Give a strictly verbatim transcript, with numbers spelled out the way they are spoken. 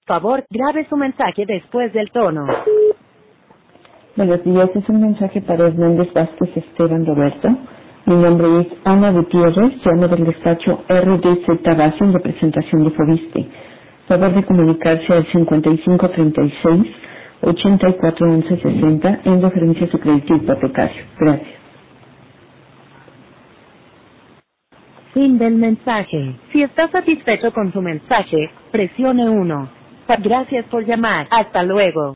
Por favor, grabe su mensaje después del tono. Buenos días, es un mensaje para Hernández Vázquez Esteban Roberto. Mi nombre es Ana Gutiérrez, llamo del despacho R D Z Base en representación de Fobiste. Favor de comunicarse al cincuenta y cinco treinta y seis, ochenta y cuatro once sesenta en referencia a su crédito hipotecario. Gracias. Fin del mensaje. Si está satisfecho con su mensaje, presione uno. Gracias por llamar. Hasta luego.